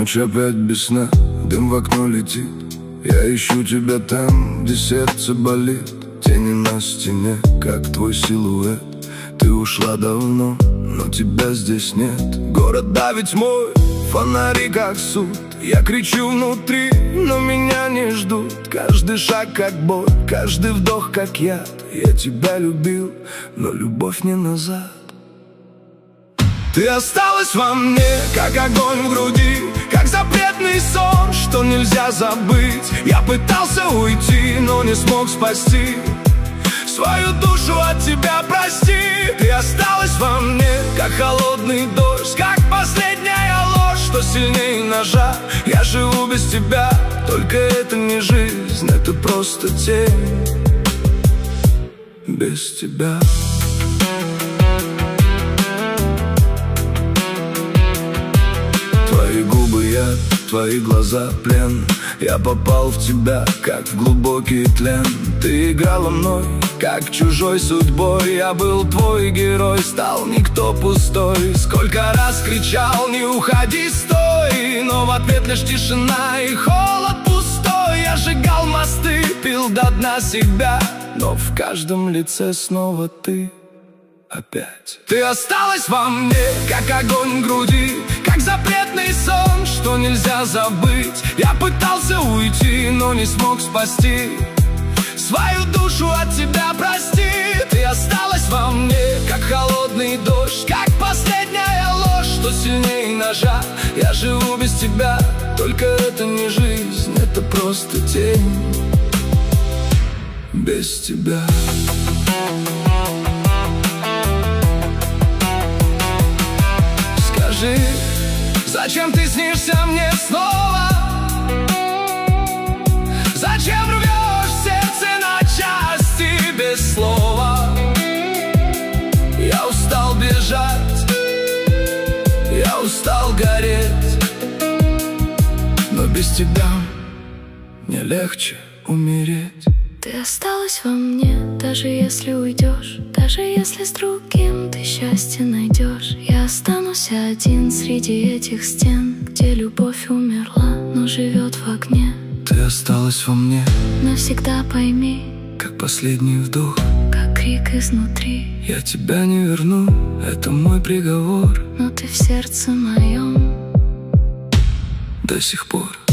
Ночь опять без сна, дым в окно летит. Я ищу тебя там, где сердце болит. Тени на стене, как твой силуэт. Ты ушла давно, но тебя здесь нет. Город давит мой, фонари как суд. Я кричу внутри, но меня не ждут. Каждый шаг как боль, каждый вдох как яд. Я тебя любил, но любовь не назад. Ты осталась во мне, как огонь в груди, как запретный сон, что нельзя забыть. Я пытался уйти, но не смог спасти свою душу от тебя, прости. Ты осталась во мне, как холодный дождь, как последняя ложь, что сильнее ножа. Я живу без тебя, только это не жизнь, это просто тень без тебя. Твои губы яд, твои глаза плен. Я попал в тебя, как в глубокий тлен. Ты играла мной, как чужой судьбой. Я был твой герой, стал никто пустой. Сколько раз кричал: не уходи, стой, но в ответ лишь тишина и холод пустой. Я сжигал мосты, пил до дна себя, но в каждом лице снова ты опять. Ты осталась во мне, как огонь в груди, как запретный сон, что нельзя забыть. Я пытался уйти, но не смог спасти свою душу от тебя, прости. Ты осталась во мне, как холодный дождь, как последняя ложь, что сильнее ножа. Я живу без тебя, только это не жизнь, это просто тень без тебя. Скажи, зачем ты снишься мне снова? Зачем рвешь сердце на части без слова? Я устал бежать, я устал гореть, но без тебя мне легче умереть. Ты осталась во мне, даже если уйдешь, даже если с другим ты счастье найдешь. Я останусь один среди этих стен, где любовь умерла, но живет в огне. Ты осталась во мне, навсегда пойми, как последний вдох, как крик изнутри. Я тебя не верну, это мой приговор, но ты в сердце моем до сих пор.